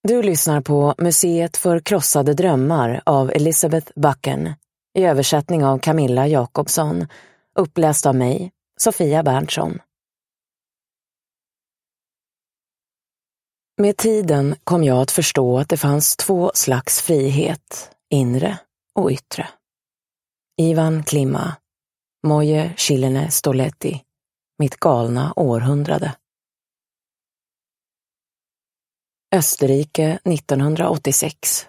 Du lyssnar på Museet för krossade drömmar av Elizabeth Bucken i översättning av Camilla Jakobsson, uppläst av mig, Sofia Berntsson. Med tiden kom jag att förstå att det fanns två slags frihet, inre och yttre. Ivan Klima, Moje Chilene Stoletti, mitt galna århundrade. Österrike 1986.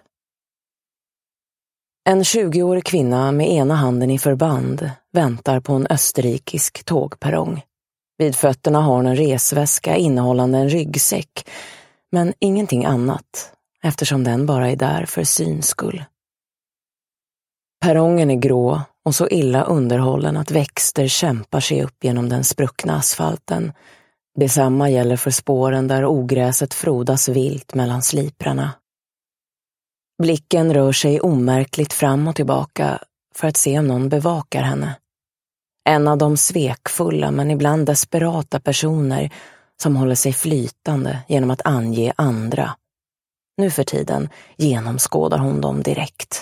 En 20-årig kvinna med ena handen i förband väntar på en österrikisk tågperrong. Vid fötterna har hon en resväska innehållande en ryggsäck, men ingenting annat, eftersom den bara är där för syns skull. Perrongen är grå och så illa underhållen att växter kämpar sig upp genom den spruckna asfalten. Detsamma gäller för spåren där ogräset frodas vilt mellan sliprarna. Blicken rör sig omärkligt fram och tillbaka för att se om någon bevakar henne. En av de svekfulla men ibland desperata personer som håller sig flytande genom att ange andra. Nu för tiden genomskådar hon dem direkt.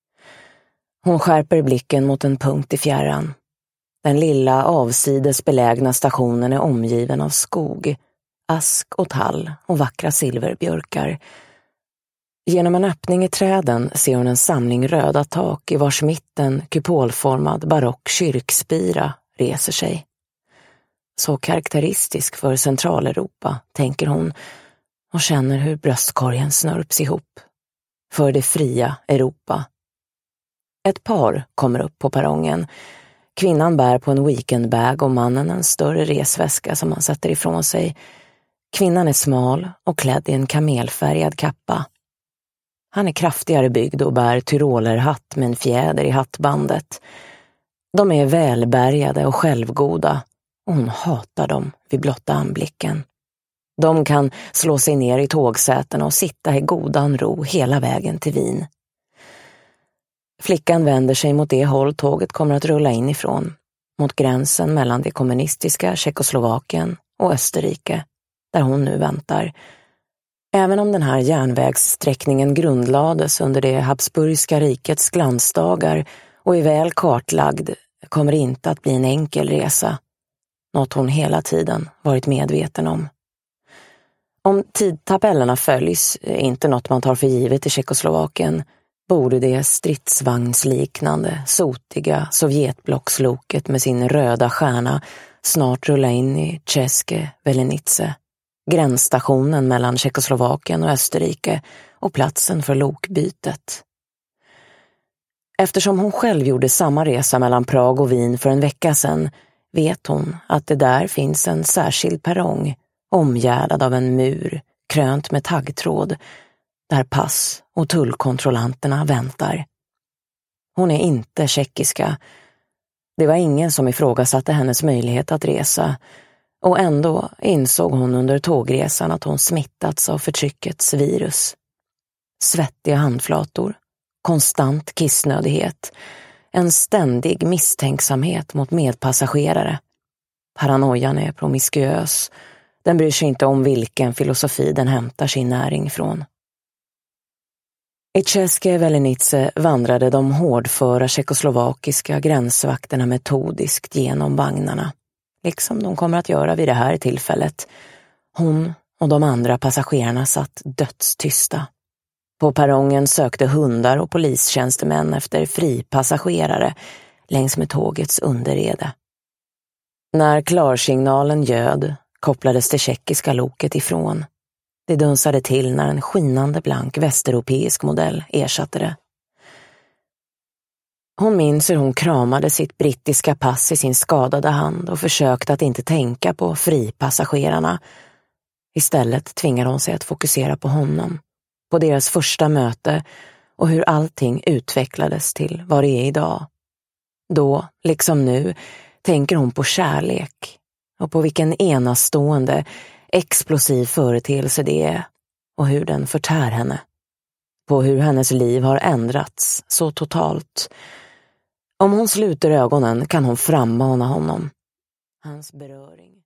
Hon skärper blicken mot en punkt i fjärran. Den lilla avsides belägna stationen är omgiven av skog, ask och tall och vackra silverbjörkar. Genom en öppning i träden ser hon en samling röda tak i vars mitten kupolformad barock kyrkspira reser sig. Så karaktäristisk för Centraleuropa, tänker hon, och känner hur bröstkorgen snörps ihop. För det fria Europa. Ett par kommer upp på perrongen. Kvinnan bär på en weekendbag och mannen en större resväska som han sätter ifrån sig. Kvinnan är smal och klädd i en kamelfärgad kappa. Han är kraftigare byggd och bär tyrolerhatt med en fjäder i hattbandet. De är välbärgade och självgoda och hon hatar dem vid blotta anblicken. De kan slå sig ner i tågsäten och sitta i godan ro hela vägen till Wien. Flickan vänder sig mot det håll tåget kommer att rulla in ifrån, mot gränsen mellan det kommunistiska Tjeckoslovakien och Österrike, där hon nu väntar. Även om den här järnvägssträckningen grundlades under det Habsburgska rikets glansdagar och är väl kartlagd, kommer det inte att bli en enkel resa, något hon hela tiden varit medveten om. Om tidtabellerna följs, inte något man tar för givet i Tjeckoslovakien, borde det stridsvagnsliknande, sotiga Sovjetblocksloket med sin röda stjärna snart rulla in i České Velenice, gränsstationen mellan Tjeckoslovakien och Österrike och platsen för lokbytet. Eftersom hon själv gjorde samma resa mellan Prag och Wien för en vecka sedan, vet hon att det där finns en särskild perrong, omgärdad av en mur, krönt med taggtråd, där pass- och tullkontrollanterna väntar. Hon är inte tjeckiska. Det var ingen som ifrågasatte hennes möjlighet att resa, och ändå insåg hon under tågresan att hon smittats av förtryckets virus. Svettiga handflator, konstant kissnödighet, en ständig misstänksamhet mot medpassagerare. Paranoian är promiskuös. Den bryr sig inte om vilken filosofi den hämtar sin näring från. I České Velenice vandrade de hårdföra tjeckoslovakiska gränsvakterna metodiskt genom vagnarna, liksom de kommer att göra vid det här tillfället. Hon och de andra passagerarna satt dödstysta. På perrongen sökte hundar och polistjänstemän efter fripassagerare längs med tågets underrede. När klarsignalen ljöd kopplades det tjeckiska loket ifrån. Det dunsade till när en skinande blank västeuropeisk modell ersatte det. Hon minns hur hon kramade sitt brittiska pass i sin skadade hand och försökte att inte tänka på fripassagerarna. Istället tvingade hon sig att fokusera på honom, på deras första möte och hur allting utvecklades till vad det är idag. Då, liksom nu, tänker hon på kärlek och på vilken enastående, explosiv företeelse det är och hur den förtär henne. På hur hennes liv har ändrats så totalt. Om hon sluter ögonen kan hon frammana honom. Hans beröring